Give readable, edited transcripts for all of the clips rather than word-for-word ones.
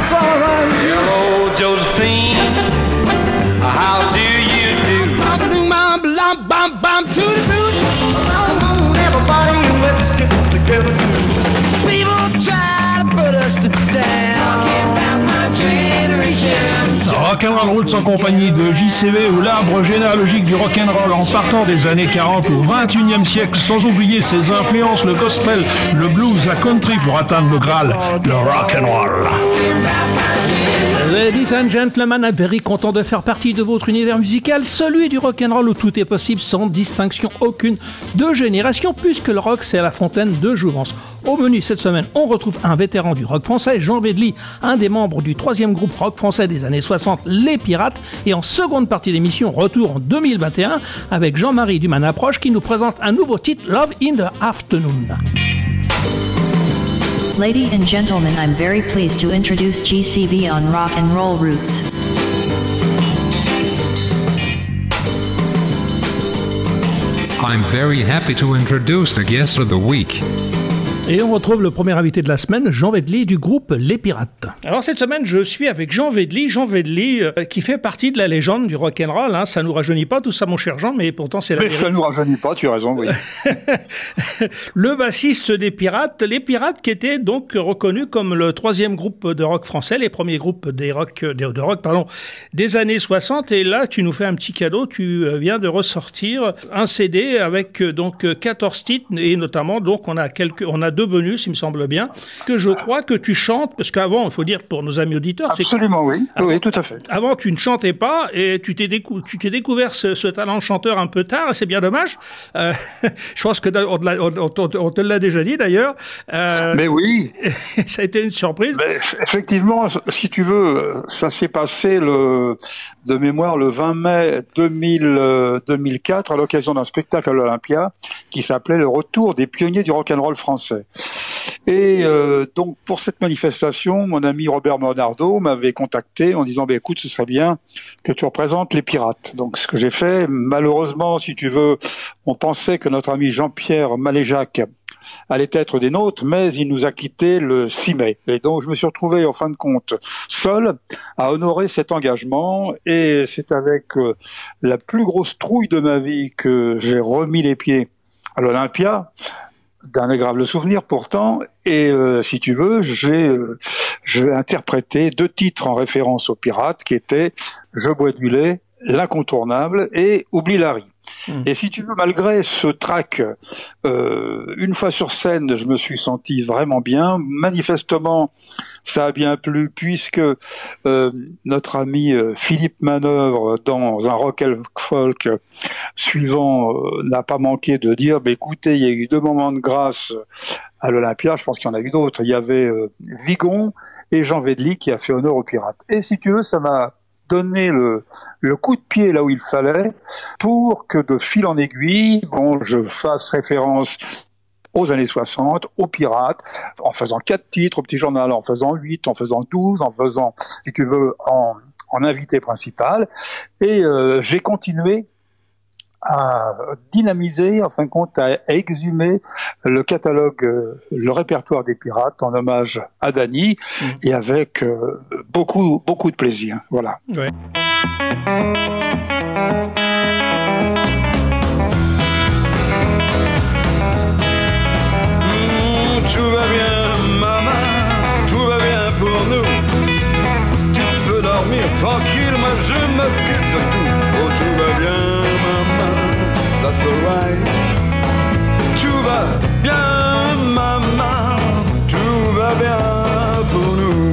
that's all right. Hello, Josephine, how do you do? Everybody, let's get together. People try to put us to down. Talking about my generation. Rock'n'Roll Roots en compagnie de JCV ou l'arbre généalogique du rock'n'roll en partant des années 40 au 21e siècle, sans oublier ses influences, le gospel, le blues, la country pour atteindre le Graal, le rock'n'roll. Ladies and gentlemen, very content de faire partie de votre univers musical, celui du rock'n'roll où tout est possible sans distinction aucune de génération, puisque le rock c'est la fontaine de jouvence. Au menu cette semaine, on retrouve un vétéran du rock français, Jean Vedely, un des membres du troisième groupe rock français des années 60, Les Pirates, et en seconde partie d'émission, retour en 2021 avec Jean-Marie Duman Approche qui nous présente un nouveau titre, Love in the Afternoon. Ladies and gentlemen, I'm very pleased to introduce GCV on Rock and Roll Roots. I'm very happy to introduce the guest of the week. Et on retrouve le premier invité de la semaine, Jean Vedely du groupe Les Pirates. Alors cette semaine, je suis avec Jean Vedely qui fait partie de la légende du rock'n'roll. Hein. Ça nous rajeunit pas tout ça, mon cher Jean, mais pourtant c'est la vérité. Ça nous rajeunit pas, tu as raison, oui. Le bassiste des Pirates, les Pirates qui étaient donc reconnus comme le troisième groupe de rock français, les premiers groupes de rock des années 60. Et là, tu nous fais un petit cadeau, tu viens de ressortir un CD avec donc 14 titres et notamment donc on a deux bonus, il me semble bien, que je crois que tu chantes, parce qu'avant, il faut dire pour nos amis auditeurs... Absolument, oui. Oui, tout à fait. Avant, tu ne chantais pas, et tu t'es découvert ce talent de chanteur un peu tard, et c'est bien dommage. Je pense que on te l'a déjà dit, d'ailleurs. Mais oui. Ça a été une surprise. Mais effectivement, si tu veux, ça s'est passé de mémoire le 20 mai 2004, à l'occasion d'un spectacle à l'Olympia, qui s'appelait Le Retour des pionniers du rock'n'roll français. Et donc pour cette manifestation, mon ami Robert Monardo m'avait contacté en disant écoute, ce serait bien que tu représentes les Pirates. Donc ce que j'ai fait, malheureusement, si tu veux, on pensait que notre ami Jean-Pierre Maléjac allait être des nôtres, mais il nous a quittés le 6 mai. Et donc je me suis retrouvé en fin de compte seul à honorer cet engagement, et c'est avec la plus grosse trouille de ma vie que j'ai remis les pieds à l'Olympia, d'un agréable souvenir pourtant, et si tu veux, j'ai interprété 2 titres en référence aux Pirates qui étaient Je bois du lait, L'incontournable et Oublie Larry. Et si tu veux, malgré ce track, une fois sur scène, je me suis senti vraiment bien. Manifestement, ça a bien plu puisque notre ami Philippe Manœuvre, dans un rock and folk suivant, n'a pas manqué de dire écoutez, il y a eu 2 moments de grâce à l'Olympia, je pense qu'il y en a eu d'autres. Il y avait Vigon et Jean Vedely qui a fait honneur aux Pirates. Et si tu veux, ça m'a donner le coup de pied là où il fallait pour que de fil en aiguille, je fasse référence aux années 60, aux Pirates, en faisant 4 titres au Petit Journal, en faisant 8, en faisant 12, en faisant, si tu veux, en invité principal. Et j'ai continué à dynamiser, en fin de compte, à exhumer le catalogue, le répertoire des Pirates en hommage à Danny, et avec beaucoup de plaisir. Voilà. Ouais. Tout va bien, maman, tout va bien pour nous. Tu peux dormir tranquille, moi je m'occupe de tout. Oh, tout va bien, maman, that's alright. Tout va bien, maman, tout va bien pour nous.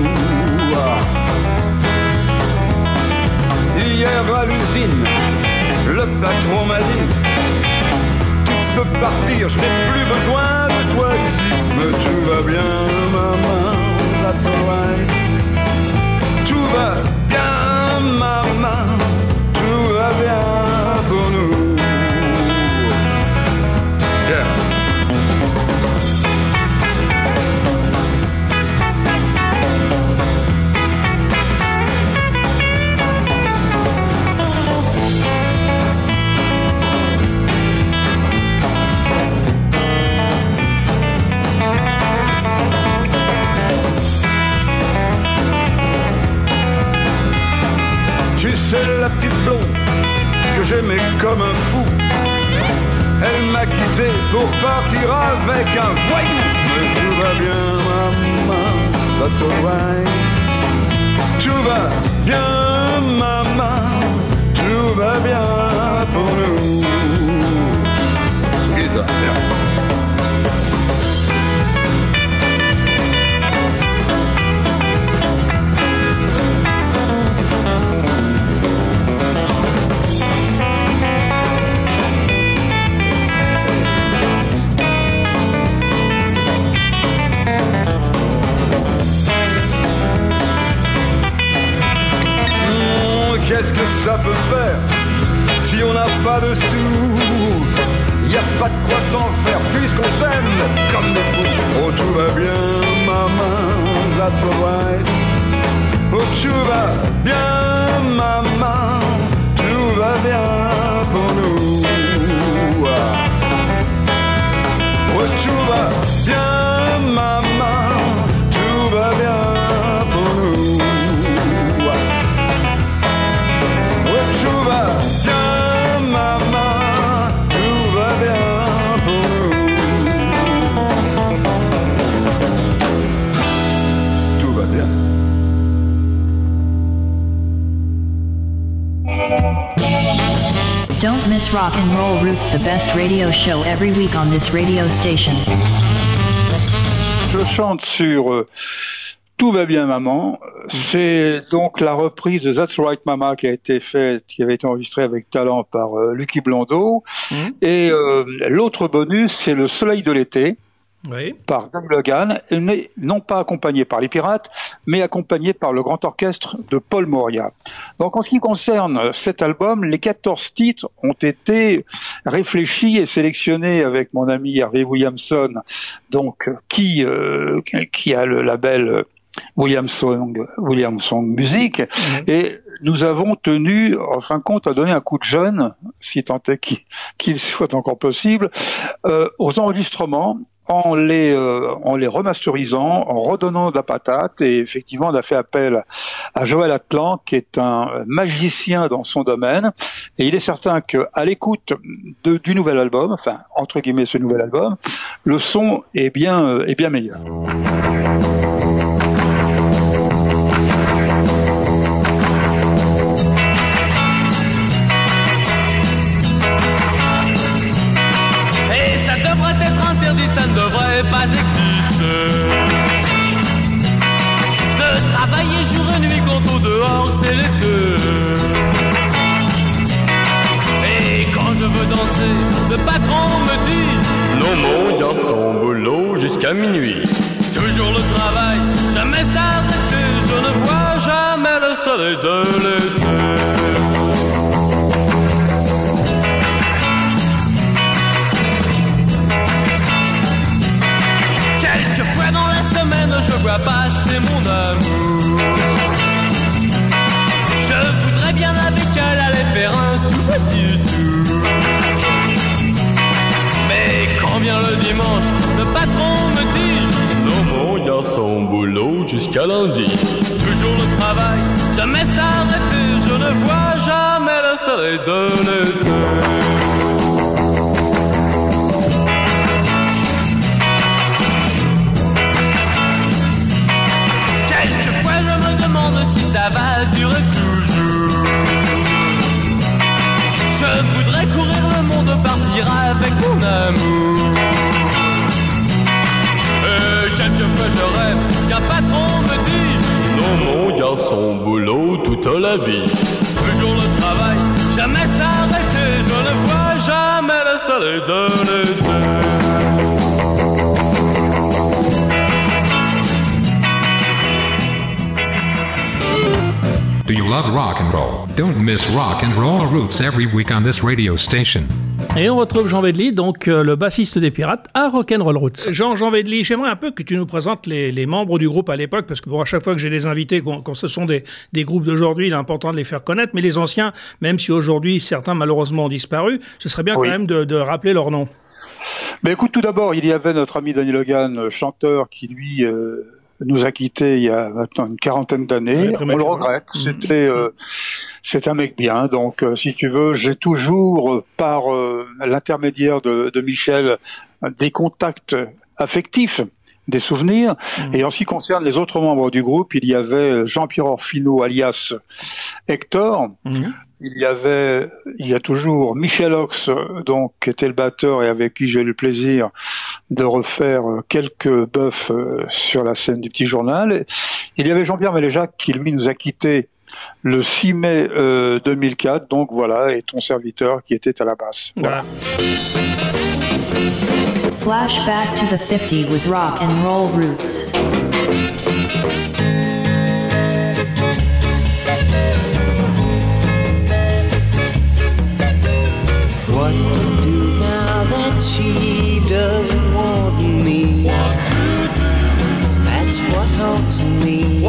Hier à l'usine, le patron m'a dit tu peux partir, je n'ai plus besoin de toi ici. Mais tout va bien, maman, that's alright. Tout va bien, maman, tout va bien pour nous. Yeah. c'est la petite blonde que j'aimais comme un fou. Elle m'a quitté pour partir avec un voyou. Mais tout va bien, maman, that's alright. Tout va bien, maman, tout va bien pour nous. Guitare, bien. Qu'est-ce que ça peut faire si on n'a pas de sous? Y a pas de quoi s'en faire puisqu'on s'aime comme des fous. Oh tout va bien maman, that's alright. Oh tout va bien maman, tout va bien pour nous. Oh tout va bien maman, tout va bien pour nous. Tout va bien, maman, tout va bien pour nous. Tout va bien. Don't miss Rock and Roll Roots, the best radio show every week on this radio station. Je chante sur Tout va bien maman, c'est donc la reprise de That's Right Mama qui avait été enregistrée avec talent par Lucky Blondeau. Et l'autre bonus, c'est Le Soleil de l'été, par Dave Logan, non pas accompagné par les Pirates, mais accompagné par le grand orchestre de Paul Moria. Donc en ce qui concerne cet album, les 14 titres ont été réfléchis et sélectionnés avec mon ami Harvey Williamson, donc qui a le label Williamson Music, et nous avons tenu, en fin de compte, à donner un coup de jeune, si tant est qu'il soit encore possible, aux enregistrements, en les remasterisant, en redonnant de la patate, et effectivement, on a fait appel à Joël Atlan, qui est un magicien dans son domaine, et il est certain que, à l'écoute du nouvel album, enfin, entre guillemets, ce nouvel album, le son est bien meilleur. Ça ne devrait pas exister de travailler jour et nuit quand au dehors c'est l'été. Et quand je veux danser, le patron me dit non mon garçon, boulot jusqu'à minuit. Toujours le travail, jamais s'arrêter. Je ne vois jamais le soleil de l'été. Quelquefois dans la semaine, je vois passer mon amour. Je voudrais bien avec elle aller faire un tout petit tour. Mais quand vient le dimanche, le patron me dit non mon garçon, boulot jusqu'à lundi. Toujours le travail, jamais s'arrêter. Je ne vois jamais le soleil de l'été. Si ça va durer toujours, je voudrais courir le monde, partir avec mon amour. Et quelquefois je rêve qu'un patron me dit non mon garçon, boulot toute la vie. Toujours le travail, jamais s'arrêter. Je ne vois jamais le soleil de l'été. Do you love rock and roll? Don't miss Rock and Roll Roots every week on this radio station. Et on retrouve Jean Vedely, donc le bassiste des Pirates, à Rock'n'Roll Roots. Jean Vedely, j'aimerais un peu que tu nous présentes les membres du groupe à l'époque, parce que bon, à chaque fois que j'ai des invités, quand ce sont des groupes d'aujourd'hui, il est important de les faire connaître, mais les anciens, même si aujourd'hui certains malheureusement ont disparu, ce serait bien quand même de rappeler leur nom. Mais écoute, tout d'abord, il y avait notre ami Danny Logan, chanteur, qui lui nous a quittés il y a maintenant une quarantaine d'années. On le regrette. C'est un mec bien. Donc, si tu veux, j'ai toujours, par l'intermédiaire de Michel, des contacts affectifs, des souvenirs. Et en ce qui concerne les autres membres du groupe, il y avait Jean-Pierre Orfino, alias Hector. Il y a toujours Michel Ox, donc, qui était le batteur et avec qui j'ai eu le plaisir de refaire quelques bœufs sur la scène du Petit Journal. Il y avait Jean-Pierre Méléjac qui, lui, nous a quittés le 6 mai 2004. Donc voilà, et ton serviteur qui était à la basse. Voilà. Flashback to the 50 with rock and roll roots. What to do now that she doesn't want me? That's what haunts me.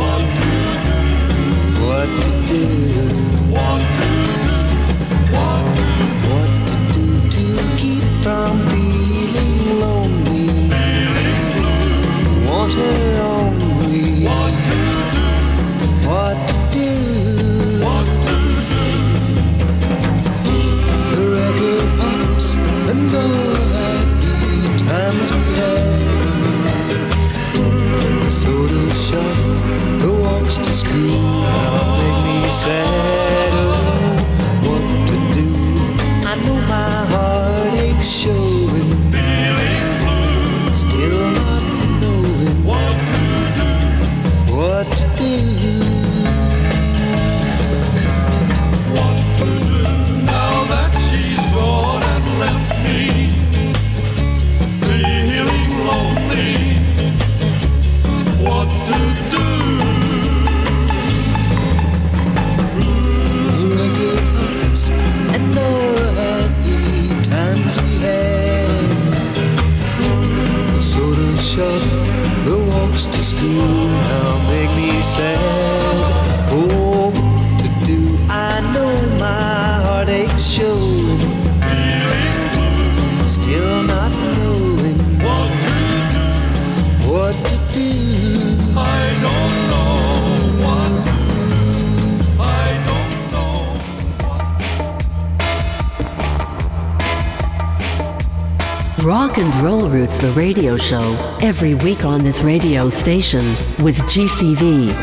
What to do? What to do to keep from feeling lonely? Want her only. What to do? The record pops and all happy times we had. The soda shop, the walks to school now make me sad. Oh, what to do? I know my heartache's showing. Still not knowing what to do. Now that she's gone and left me feeling lonely, what to do? Record ups and all the happy times we had. The soda shop, the walks to school now make me sad. Oh, what to do? I know my heartache's showing. Still not knowing what to do. I don't know what to do. I don't know what. Rock and Roll Roots, the radio show, every week on this radio station with GCV.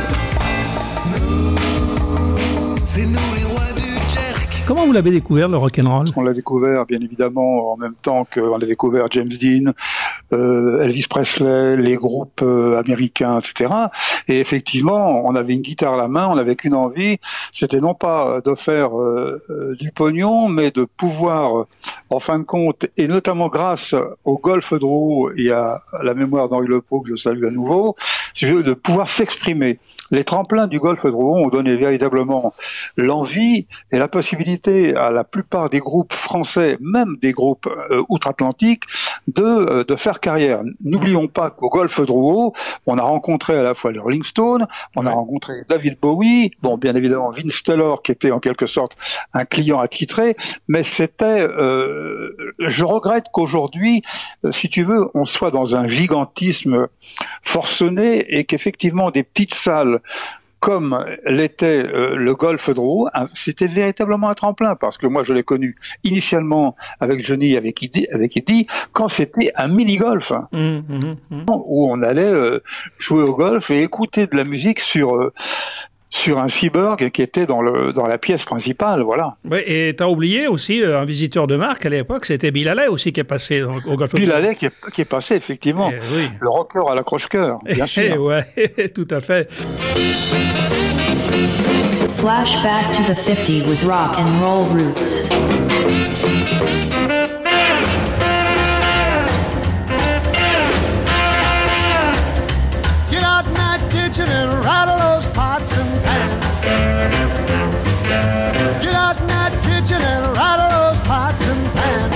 C'est nous les rois du jerk. Comment vous l'avez découvert, le rock'n'roll? On l'a découvert, bien évidemment, en même temps qu'on a découvert James Dean, Elvis Presley, les groupes américains, etc. Et effectivement, on avait une guitare à la main, on n'avait qu'une envie, c'était non pas de faire du pognon, mais de pouvoir, en fin de compte, et notamment grâce au Golf Drouot et à la mémoire d'Henri Lepault, que je salue à nouveau, de pouvoir s'exprimer. Les tremplins du Golf Drouot ont donné véritablement l'envie et la possibilité à la plupart des groupes français, même des groupes outre-Atlantique, de faire carrière. N'oublions pas qu'au Golf Drouot, on a rencontré à la fois les Rolling Stones, on a rencontré David Bowie, bon, bien évidemment Vince Taylor, qui était en quelque sorte un client attitré, mais c'était, je regrette qu'aujourd'hui, si tu veux, on soit dans un gigantisme forcené et qu'effectivement des petites salles comme l'était le Golf Drouot, c'était véritablement un tremplin, parce que moi je l'ai connu initialement avec Johnny, avec Eddie, quand c'était un mini-golf, où on allait jouer au golf et écouter de la musique sur un Seaburg qui était dans la pièce principale, voilà. Ouais, et t'as oublié aussi un visiteur de marque à l'époque, c'était Bill Haley aussi qui est passé au Golf. Bill Haley qui est passé, effectivement. Oui. Le rocker à l'accroche-cœur, bien sûr. Ouais, tout à fait. Flashback to the 50 with rock and roll roots. Get out in that kitchen and rattle those pots and pans. Get out in that kitchen and rattle those pots and pans.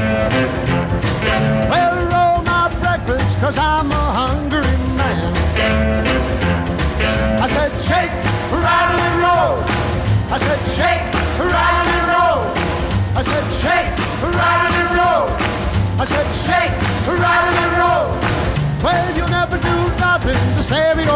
Well, roll my breakfast, 'cause I'm a hungry man. I said shake, rattle and roll. I said shake, rattle and roll. I said shake, rattle and roll. I said shake, rattle and roll. Well, you never do nothing to save your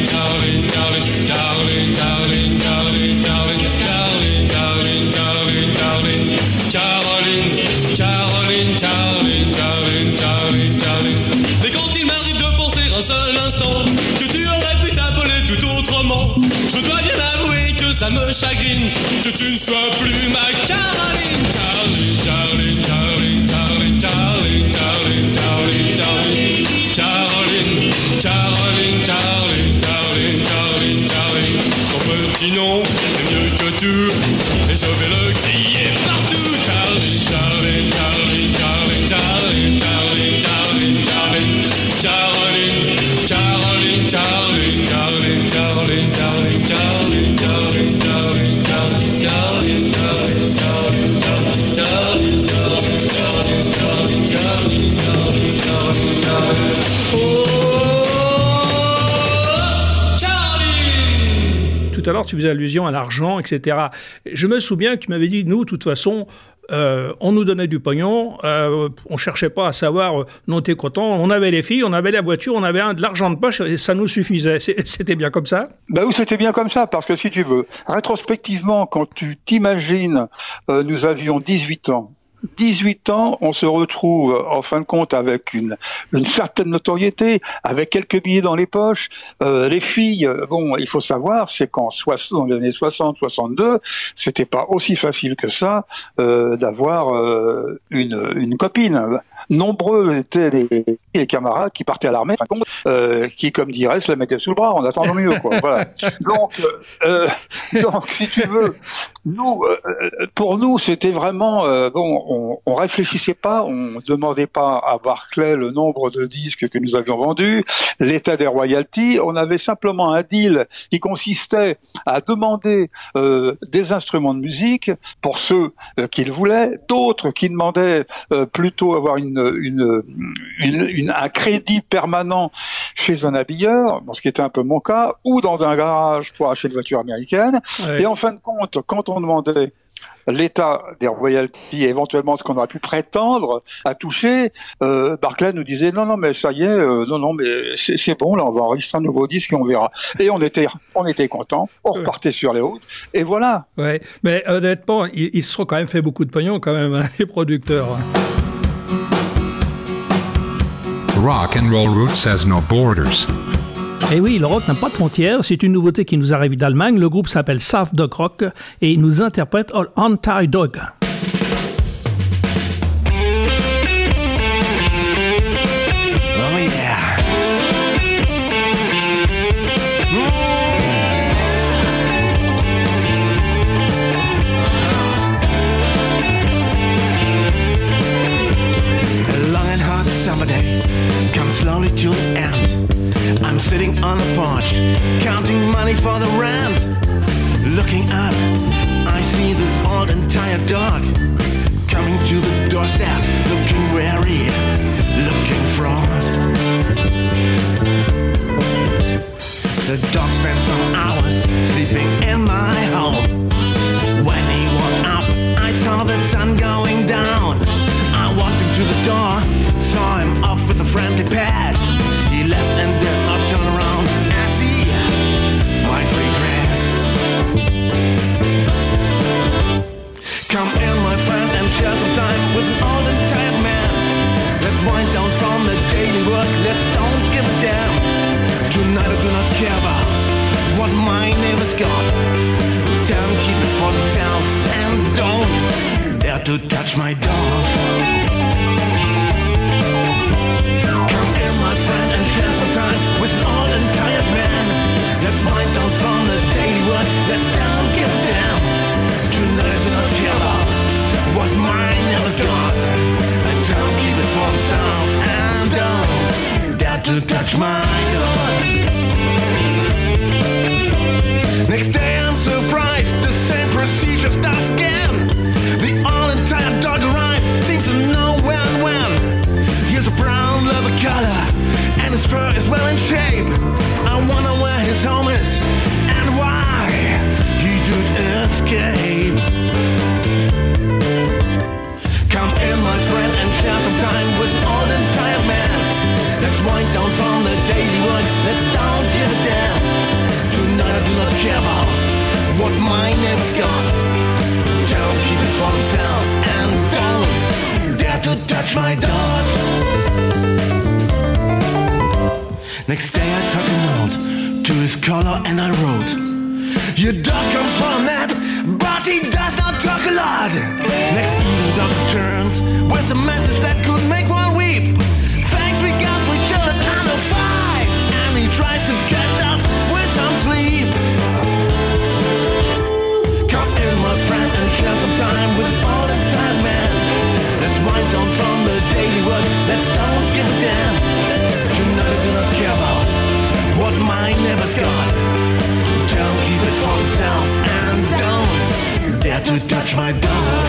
ça me chagrine que tu ne sois plus ma Caroline. Caroline, Caroline, Caroline, Caroline, Caroline, Caroline, Caroline, Caroline, Caroline, Caroline, Caroline, Caroline, Caroline. Ton petit nom est mieux que tout et je vais le crier partout. Caroline, Caroline, Caroline, Caroline, Caroline, Caroline, Caroline, Caroline, Caroline, Caroline, Caroline, Caroline, Caroline, Caroline, Caroline, Caroline, Caroline, Caroline, Tout à l'heure, tu faisais allusion à l'argent, etc. Je me souviens que tu m'avais dit, nous, de toute façon, on nous donnait du pognon, on cherchait pas à savoir, non, t'es content, on avait les filles, on avait la voiture, on avait de l'argent de poche, et ça nous suffisait. C'était bien comme ça? Ben oui, c'était bien comme ça, parce que si tu veux, rétrospectivement, quand tu t'imagines, nous avions 18 ans. 18 ans, on se retrouve en fin de compte avec une certaine notoriété, avec quelques billets dans les poches. Les filles, bon, il faut savoir, c'est qu'en dans les années 60, 62, c'était pas aussi facile que ça d'avoir une copine. Nombreux étaient les camarades qui partaient à l'armée, en fin de compte, qui, comme dirait, se la mettaient sous le bras en attendant mieux, quoi. Voilà. Donc, si tu veux, nous, pour nous, c'était vraiment on réfléchissait pas, on demandait pas à Barclay le nombre de disques que nous avions vendus, l'état des royalties. On avait simplement un deal qui consistait à demander des instruments de musique pour ceux qui le voulaient, d'autres qui demandaient plutôt avoir un crédit permanent chez un habilleur, ce qui était un peu mon cas, ou dans un garage pour acheter une voiture américaine. Ouais. Et en fin de compte, quand on demandait l'état des royalties et éventuellement ce qu'on aurait pu prétendre à toucher, Barclay nous disait non mais ça y est, non mais c'est bon, là on va enregistrer un nouveau disque et on verra. Et on était contents, on repartait sur les routes et voilà. Ouais, mais honnêtement, ils se sont quand même fait beaucoup de pognon quand même, hein, les producteurs. Rock and roll roots has no borders. Et oui, le rock n'a pas de frontières, c'est une nouveauté qui nous arrive d'Allemagne. Le groupe s'appelle South Dog Rock et il nous interprète Anti-Dog. Oh yeah. A long and hot summer day comes slowly to the end. I'm sitting on a porch, counting money for the rent. Looking up, I see this old and tired dog coming to the doorstep, looking weary, looking fraud. The dog spent some hours sleeping in my home. When he woke up, I saw the sun going down. I walked him to the door, saw him off with a friendly pet. He left and did not turn around as he might regret. Come in, my friend, and share some time with an old and tired man. Let's wind down from the daily work, let's don't give a damn. Tonight I do not care about what my neighbors got. Tell them keep it for themselves and don't dare to touch my dog. Share some time with an old and tired man. Let's wind down from the daily work. Let's don't give a damn. Tonight I do not care about what my neighbors got. And don't keep it for themselves and don't dare to touch my dog. Next day I'm surprised, the same procedure starts again. The old and tired dog arrives, seems to know where and when. Here's a brown leather color, and his fur is well in shape. I wonder where his home is and why he did escape. Come in, my friend, and share some time with an old and tired man. Let's wind down from the daily work, let's don't give a damn. Tonight I do not care about what my neighbors got. Don't keep it for themselves and don't dare to touch my dog. Next day I took a note to his collar and I wrote, Your dog comes from that, but he does not talk a lot. Next evening, dog returns with a message that could make one weep. Thanks we got for children under 5, and he tries to catch up with some sleep. Come in, my friend, and share some time with all the time, man. Let's wind down from the daily work. Let's don't give a damn. Tonight I do not care about what my neighbor's got. Don't keep it for themselves and don't dare to touch my dog.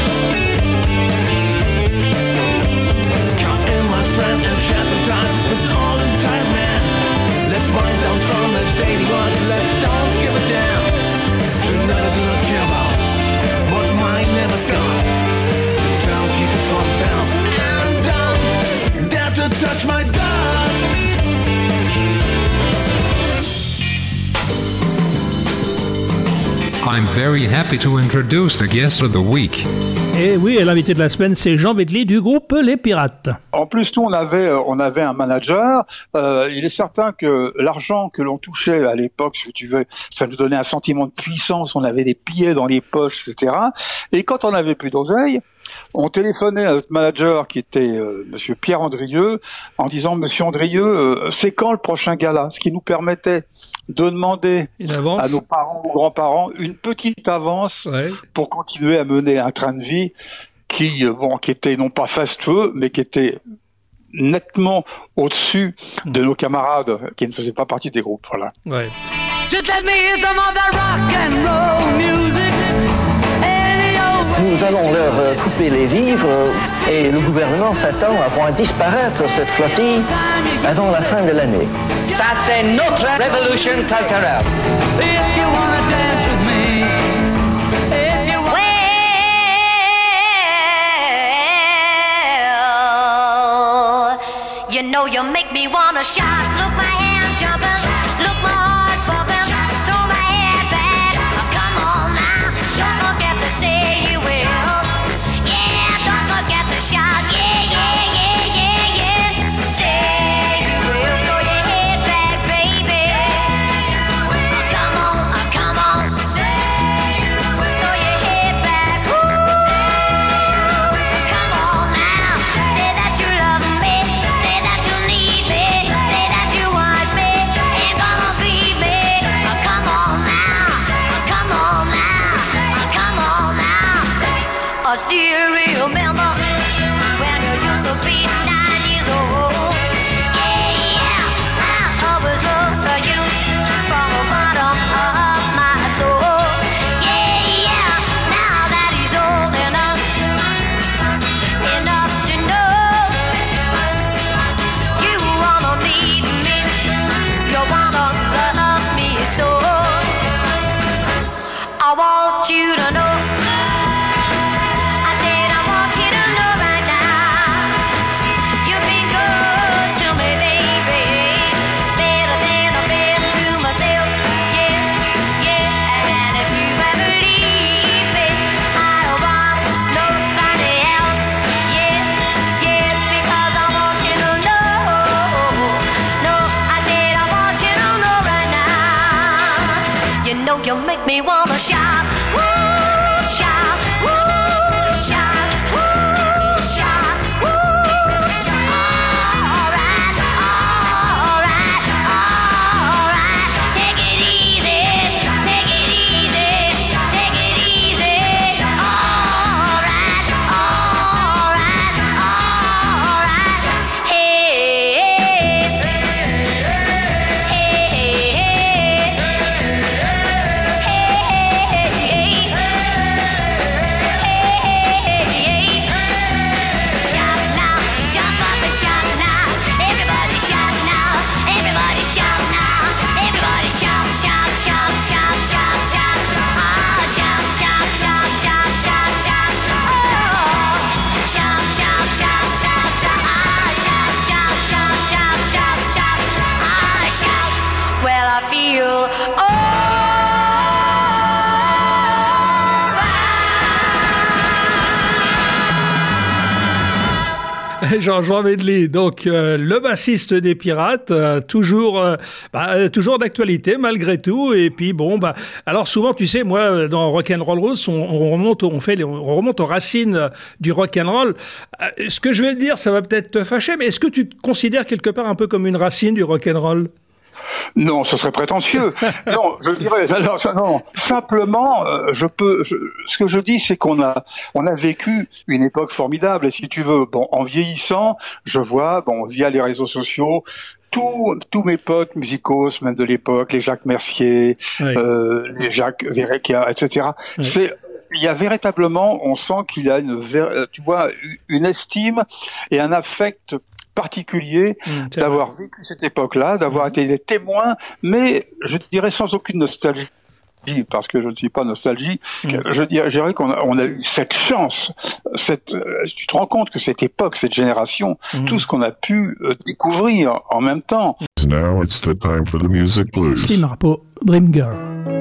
Come in, my friend, and share some time with all the time, man. Let's wind down from the daily work. Let's don't give a damn. Tonight I do not care about what my neighbor's got. Don't keep it for themselves and don't dare to touch my dog. I'm very happy to introduce the guest of the week. Et oui, et l'invité de la semaine, c'est Jean Bedley du groupe Les Pirates. En plus, nous, on avait un manager. Il est certain que l'argent que l'on touchait à l'époque, si tu veux, ça nous donnait un sentiment de puissance. On avait des billets dans les poches, etc. Et quand on n'avait plus d'oseille, on téléphonait à notre manager qui était Monsieur Pierre Andrieux en disant Monsieur Andrieux, c'est quand le prochain gala? Ce qui nous permettait de demander à nos parents ou grands-parents une petite avance pour continuer à mener un train de vie qui était non pas fastueux, mais qui était nettement au-dessus de nos camarades qui ne faisaient pas partie des groupes. Voilà. Ouais. Just let me hear some of that rock and roll music. Nous allons leur couper les vivres et le gouvernement s'attend à voir disparaître cette flottille avant la fin de l'année. Ça, c'est notre révolution culturelle. If you wanna dance with me, well, you know you make me wanna shout. Look, my hands jumping, look, my heart's bumping, throw my head back. Oh, come on now, don't forget to say you will. Yeah, don't forget to shout. Yeah, yeah, yeah, yeah, yeah. Say you will, throw your head back, baby. Oh, come on, come on. Throw your head back. Ooh, come on now. Say that you love me, say that you need me, say that you want me, ain't gonna grieve me. Oh, come on now, come on now, come on now. I still remember when you used to be 9 years old. Yeah, yeah, I always loved you from the bottom of my soul. Yeah, yeah, now that he's old enough to know you wanna need me, you wanna love me so. I want you to know. I said I want you to know right now. You've been good to me, baby, better than I've been to myself. Yeah, yeah. And if you ever leave me, I don't want nobody else. Yeah, yeah. Because I want you to know. No, I said I want you to know right now. You know you make me wanna shout. Woo, shout. Woo, shout. Woo, shout. Woo. All right, all right, all right. Take it easy, take it easy, take it easy. All right, all right, all right. Hey, hey, hey, hey, hey. Jean Vedely, donc le bassiste des Pirates, toujours d'actualité malgré tout. Et puis alors souvent, tu sais, moi dans Rock'n'Roll Roots, on remonte aux racines du rock'n'roll. Ce que je vais te dire, ça va peut-être te fâcher, mais est-ce que tu te considères quelque part un peu comme une racine du rock'n'roll? Non, ce serait prétentieux. Non, je dirais, non. Simplement, ce que je dis, c'est qu'on a vécu une époque formidable. Et si tu veux, en vieillissant, je vois, via les réseaux sociaux, tous mes potes musicaux, même de l'époque, les Jacques Mercier, oui. Les Jacques Verrecchia, etc. Oui. Il y a véritablement, on sent qu'il y a une estime et un affect particulier d'avoir vécu cette époque-là, d'avoir été des témoins, mais je dirais sans aucune nostalgie, parce que je ne suis pas nostalgique. Je dirais qu'on a eu cette chance, tu te rends compte que cette époque, cette génération, tout ce qu'on a pu découvrir en même temps. Now it's the time for the music blues. Slim Harpo, Dream Girl.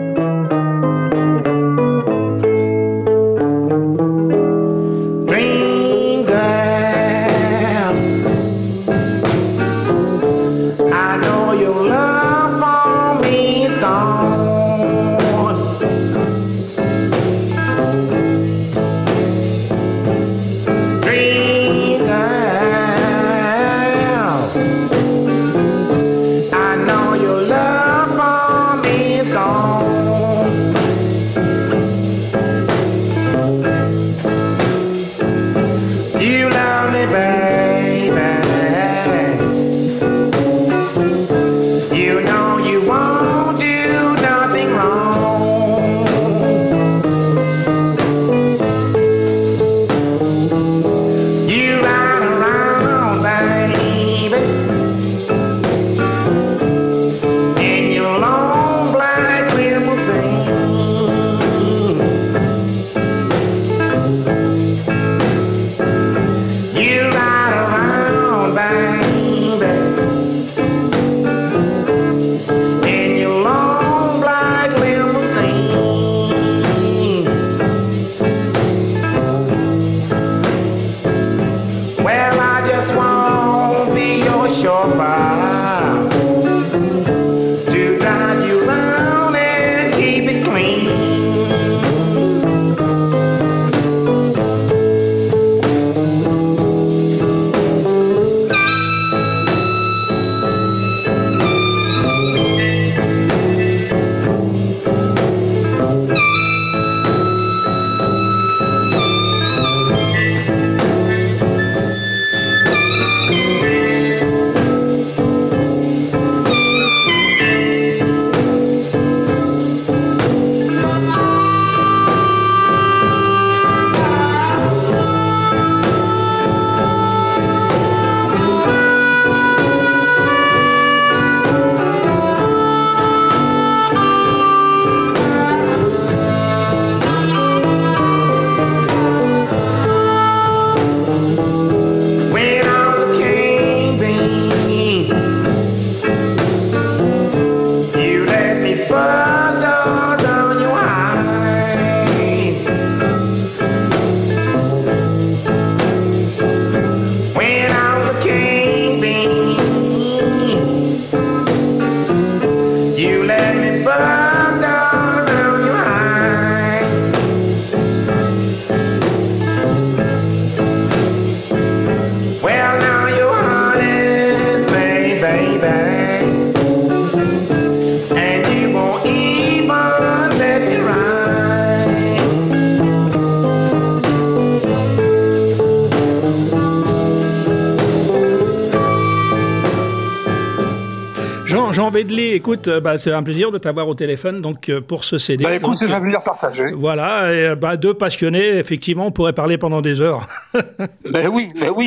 Jean Vedely, écoute, c'est un plaisir de t'avoir au téléphone donc pour ce CD. Écoute, c'est un plaisir partagé. Voilà, et, deux passionnés, effectivement, on pourrait parler pendant des heures. Mais oui.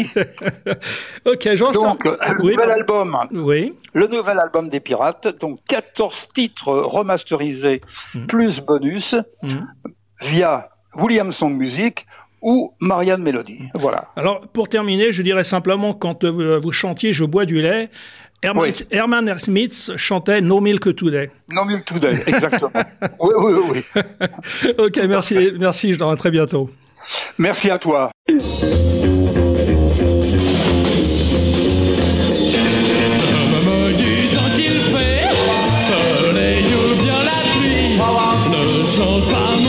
Ok, Jean. Donc, nouvel album. Oui. Le nouvel album des Pirates, donc 14 titres remasterisés plus bonus via William Song Music ou Marianne Melody. Voilà. Alors, pour terminer, je dirais simplement, quand vous chantiez « Je bois du lait », Herman Smith chantait No Milk Today. No Milk Today, exactement. Oui. Ok, merci, Jean, à très bientôt. Merci à toi.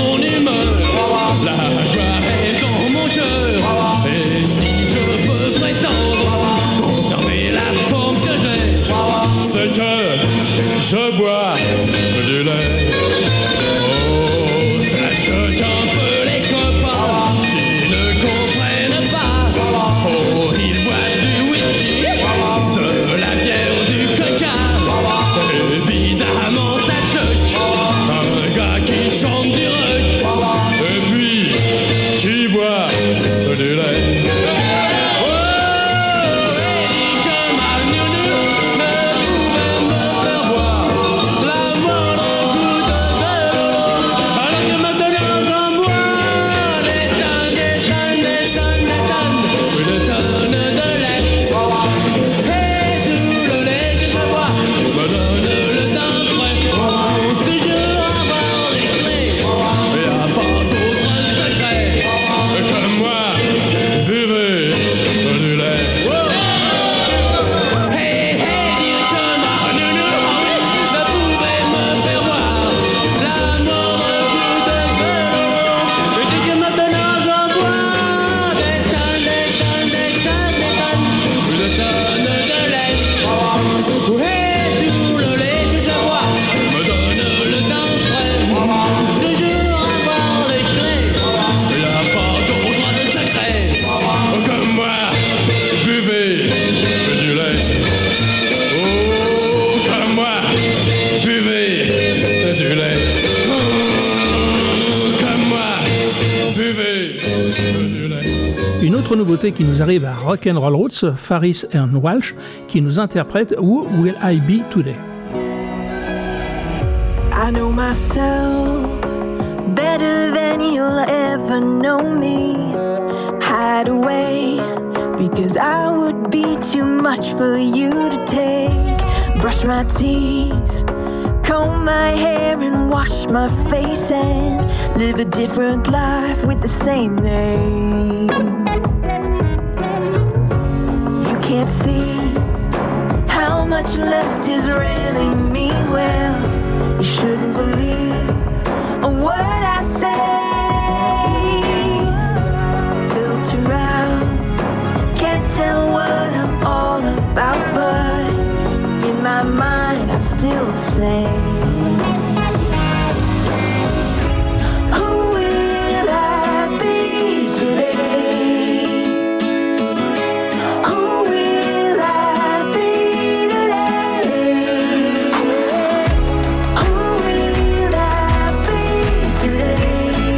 mon humeur, la joie est dans mon cœur. Et si je peux prétendre conserver la forme que j'ai, c'est que je bois du lait. Oh, sache qu'un peu les copains qui ne comprennent pas, oh, ils boivent du whisky, de la bière, du coca. Évidemment ça choque un gars qui chante du rock et puis qui boit du lait. Une autre nouveauté qui nous arrive à Rock'n'Roll Roots, Faris and Walsh, qui nous interprète Who Will I Be Today? I know myself better than you'll ever know me. Hide away because I would be too much for you to take. Brush my teeth, comb my hair and wash my face and live a different life with the same name. You can't see how much left is really me. Well, you shouldn't believe a word I say. Filter out, can't tell what I'm all about, but in my mind I'm still the same. Today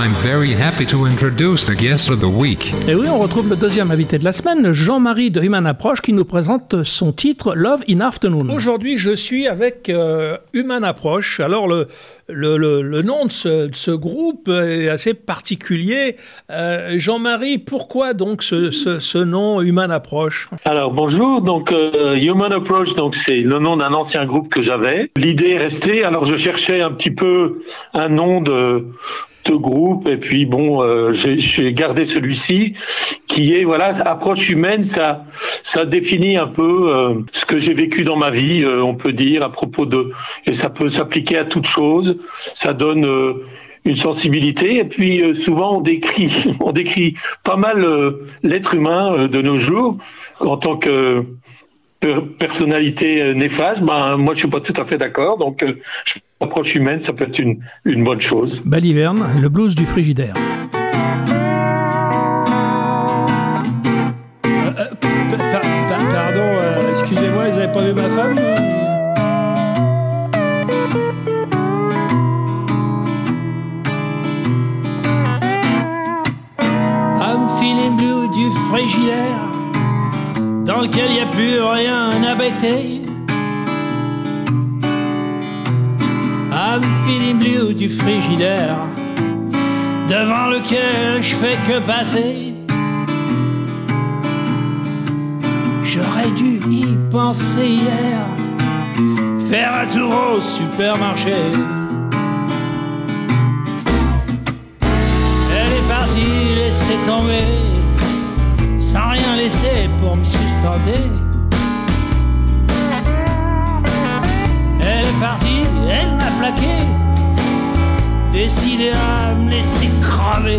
I'm very happy to introduce the guest of the week. Et oui, on retrouve le deuxième invité de la semaine, Jean-Marie de Human Approach, qui nous présente son titre Love in Afternoon. Aujourd'hui, je suis avec Human Approach. Alors, le nom de ce groupe est assez particulier. Jean-Marie, pourquoi donc ce nom Human Approach? Alors, bonjour. Donc, Human Approach, donc, c'est le nom d'un ancien groupe que j'avais. L'idée est restée. Alors, je cherchais un petit peu un nom de groupe, et puis bon, j'ai gardé celui-ci qui est, voilà, approche humaine. Ça définit un peu ce que j'ai vécu dans ma vie, on peut dire, à propos de, et ça peut s'appliquer à toute chose. Ça donne une sensibilité, et puis souvent on décrit pas mal l'être humain de nos jours en tant que personnalité néfaste. Moi je suis pas tout à fait d'accord, donc l'approche humaine, ça peut être une bonne chose. Baliverne, le blues du frigidaire. Pardon, excusez-moi, vous n'avez pas vu ma femme? I'm feeling blue du frigidaire, dans lequel il n'y a plus rien à becter. I'm feeling blue du frigidaire, devant lequel je fais que passer. J'aurais dû y penser hier, faire un tour au supermarché. Elle est partie, laisser tomber, sans rien laisser pour me sustenter. Elle est partie, elle m'a plaqué, décidée à me laisser crever.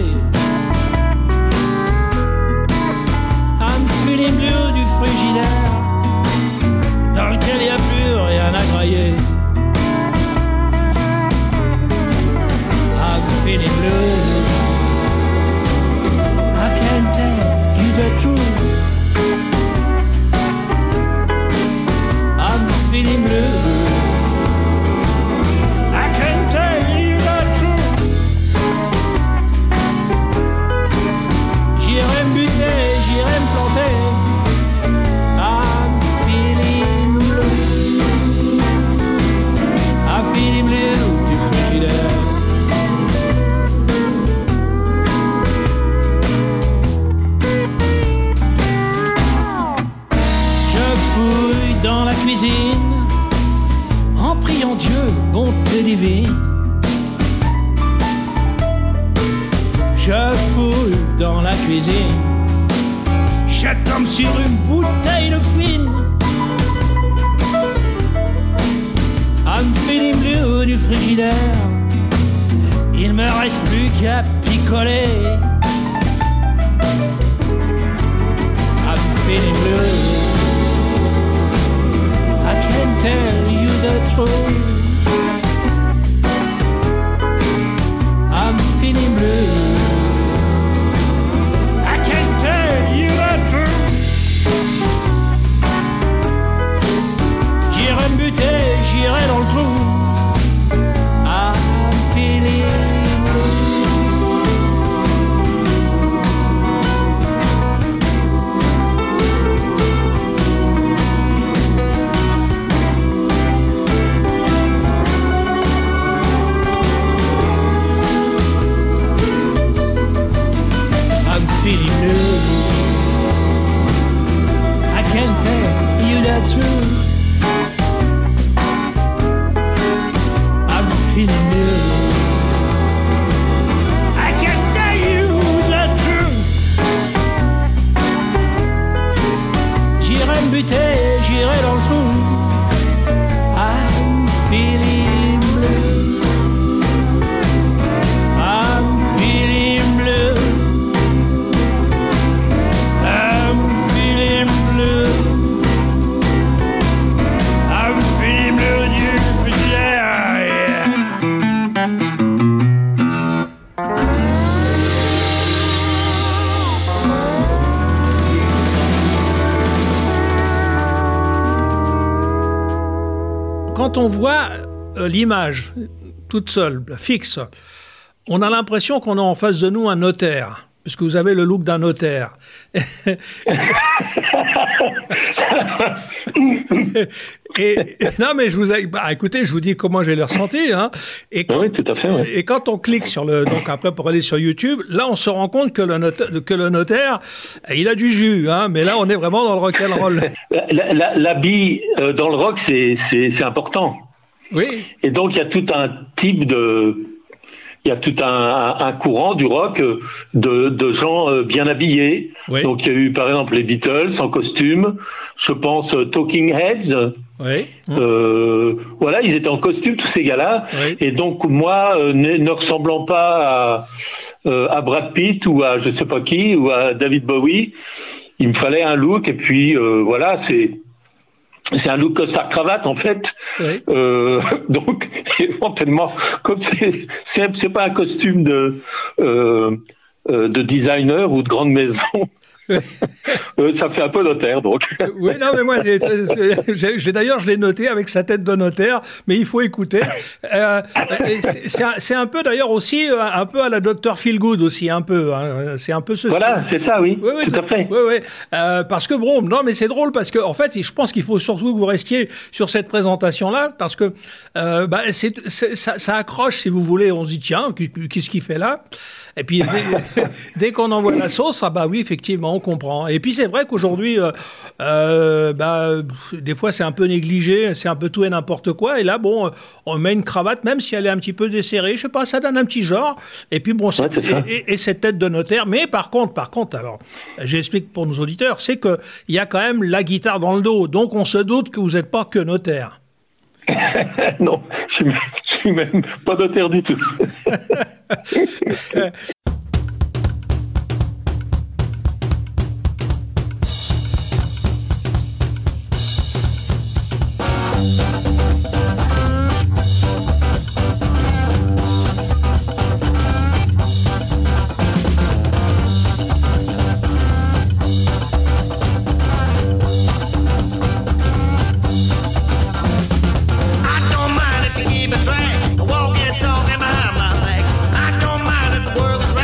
I'm feeling blue du frigidaire, dans lequel il n'y a plus rien à grailler. I'm feeling blue, I can't tell you the truth. I'm feeling blue, I can't tell you the truth. J'irai me buter, j'irai me planter. I'm feeling blue, I'm feeling blue du frigidaire. Dans la cuisine, en priant Dieu, bonté divine. Je fouille dans la cuisine, je tombe sur une bouteille de fine. I'm feeling blue du frigidaire, il me reste plus qu'à picoler. I'm feeling blue, I can't tell you the truth. I'm feeling blue, I can't tell you the truth. J'irai me buter, j'irai dans le trou. I'm feeling feeling blue, I can't tell you the truth. I'm feeling blue, I can't tell you the truth. J'irai me buter, j'irai dans le trou. I'm feeling blue, I'm feeling blue. Quand on voit l'image toute seule, fixe, On a l'impression qu'on a en face de nous un notaire, puisque vous avez le look d'un notaire. Et non, mais écoutez, je vous dis comment j'ai le ressenti, hein. Et oui, tout à fait. Ouais. Et quand on clique sur donc après pour aller sur YouTube, là, on se rend compte que le notaire, il a du jus, hein. Mais là, on est vraiment dans le rock'n'roll. L'habit dans le rock, c'est important. Oui. Et donc, il y a tout un type il y a tout un courant du rock de gens bien habillés. Oui. Donc il y a eu par exemple les Beatles en costume, je pense Talking Heads. Oui. Voilà, ils étaient en costume tous ces gars-là. Oui. Et donc moi, ne ressemblant pas à Brad Pitt ou à je sais pas qui ou à David Bowie, il me fallait un look. Et puis voilà, c'est un look costard cravate en fait. Oui. Donc éventuellement, comme c'est pas un costume de designer ou de grande maison. Ça fait un peu notaire, donc. Oui, non, mais moi, d'ailleurs, je l'ai noté avec sa tête de notaire, mais il faut écouter. C'est un peu, d'ailleurs, aussi, un peu à la Dr. Feelgood aussi, un peu. Hein. C'est un peu ce. Voilà, c'est ça, oui, tout à fait. Oui, oui. Parce que, bon, non, mais c'est drôle, parce que, en fait, je pense qu'il faut surtout que vous restiez sur cette présentation-là, parce que ça accroche, si vous voulez. On se dit, tiens, qu'est-ce qu'il fait là? Et puis, dès qu'on envoie la sauce, ah bah oui, effectivement, on comprend. Et puis, c'est vrai qu'aujourd'hui, des fois, c'est un peu négligé, c'est un peu tout et n'importe quoi. Et là, bon, on met une cravate, même si elle est un petit peu desserrée, je sais pas, ça donne un petit genre. Et puis, bon, et cette tête de notaire. Mais par contre, alors, j'explique pour nos auditeurs, c'est que il y a quand même la guitare dans le dos. Donc, on se doute que vous n'êtes pas que notaire. Non, je suis même pas notaire du tout. Walking, talking behind my back. I don't mind if the world is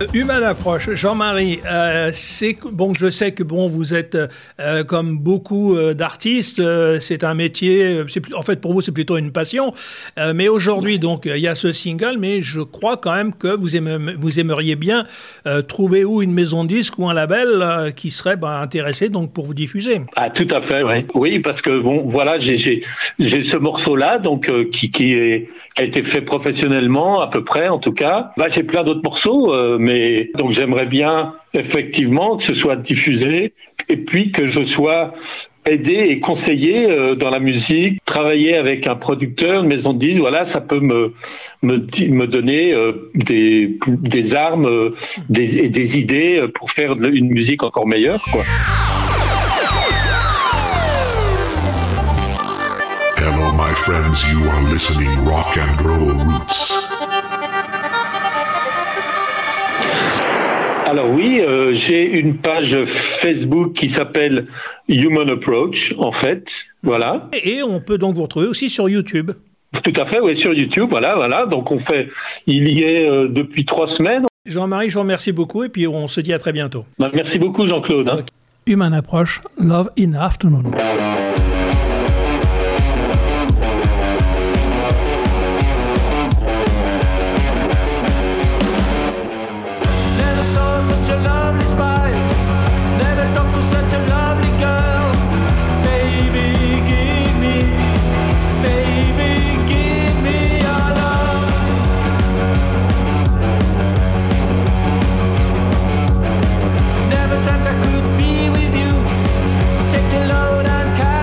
Human Approach, Jean-Marie, c'est bon, je sais que bon, vous êtes comme beaucoup d'artistes, c'est un métier, en fait pour vous c'est plutôt une passion, mais aujourd'hui donc il y a ce single, mais je crois quand même que vous aimeriez bien trouver une maison de disque ou un label qui serait intéressé donc pour vous diffuser. Ah tout à fait, oui, parce que bon voilà, j'ai ce morceau-là donc qui a été fait professionnellement à peu près en tout cas. J'ai plein d'autres morceaux, mais donc j'aimerais bien effectivement que ce soit diffusé et puis que je sois aidé et conseillé dans la musique, travailler avec un producteur, une maison de disques, voilà, ça peut me donner des armes et des idées pour faire une musique encore meilleure, quoi. Hello my friends, you are listening Rock and Roll Roots. Alors oui, j'ai une page Facebook qui s'appelle Human Approach, en fait, voilà. Et on peut donc vous retrouver aussi sur YouTube. Tout à fait, oui, sur YouTube, voilà. Donc il y est depuis 3 semaines. Jean-Marie, je vous remercie beaucoup et puis on se dit à très bientôt. Merci beaucoup Jean-Claude. Okay. Human Approach, Love in the Afternoon. Never dreamt I could be with you. Take your load and carry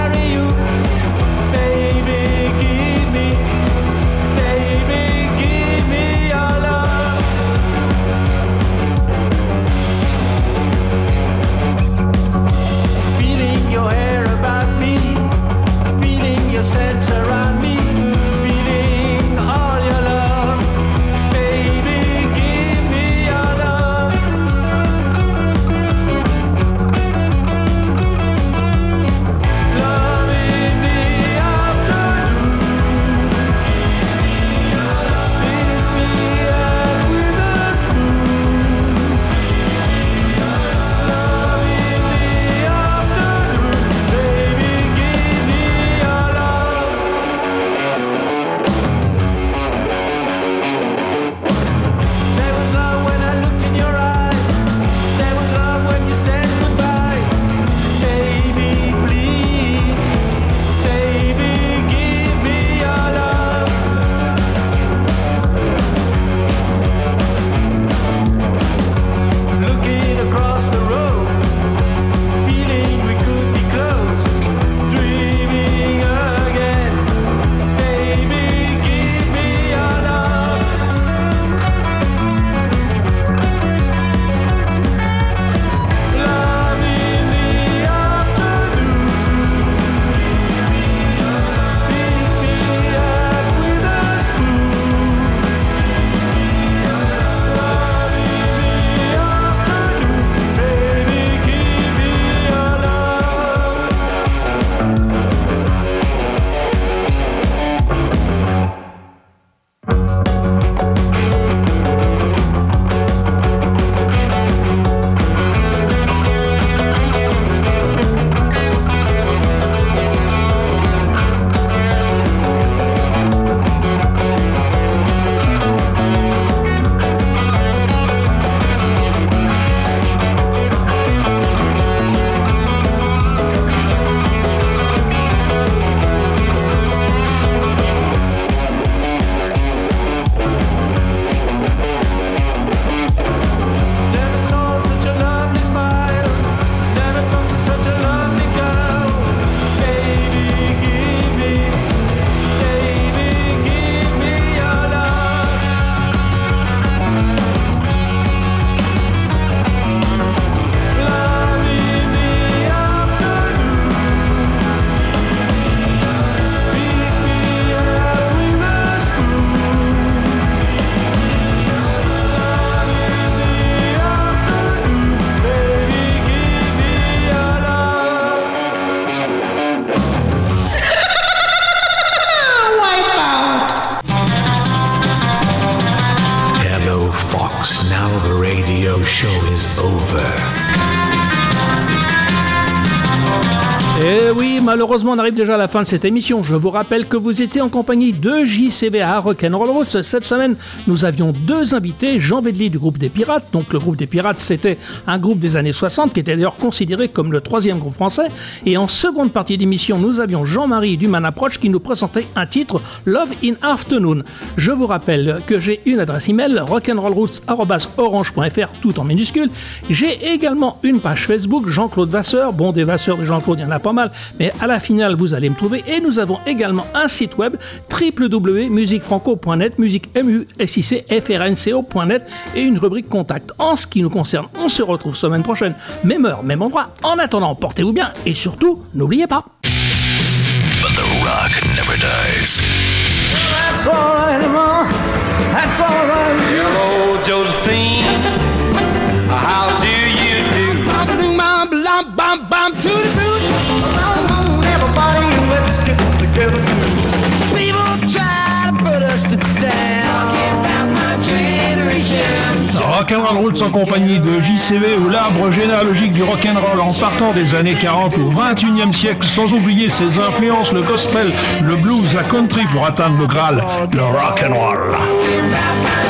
malheureusement, on arrive déjà à la fin de cette émission. Je vous rappelle que vous étiez en compagnie de JCV à Rock'n'Roll Roots. Cette semaine, nous avions deux invités. Jean Vedli du groupe des Pirates. Donc, le groupe des Pirates, c'était un groupe des années 60 qui était d'ailleurs considéré comme le troisième groupe français. Et en seconde partie d'émission, nous avions Jean-Marie du Man Approach qui nous présentait un titre, Love in Afternoon. Je vous rappelle que j'ai une adresse email, rock'n'rollroots@orange.fr, tout en minuscule. J'ai également une page Facebook, Jean-Claude Vasseur. Bon, des Vasseurs de Jean-Claude, il y en a pas mal, mais à la finale, vous allez me trouver. Et nous avons également un site web, www.musicfranco.net, musique-musicfrnco.net, et une rubrique contact. En ce qui nous concerne, on se retrouve semaine prochaine, même heure, même endroit. En attendant, portez-vous bien et surtout, n'oubliez pas. But the rock never dies. That's all right, Ma. That's all right. Hello, Josephine. How do you do? To the root. Everybody, let's get together. People try to put us to down. Talking about my generation. Rock'n'Roll Roots en compagnie de JCV ou l'arbre généalogique du rock'n'roll en partant des années 40 au 21e siècle, sans oublier ses influences, le gospel, le blues, la country pour atteindre le Graal, le rock'n'roll.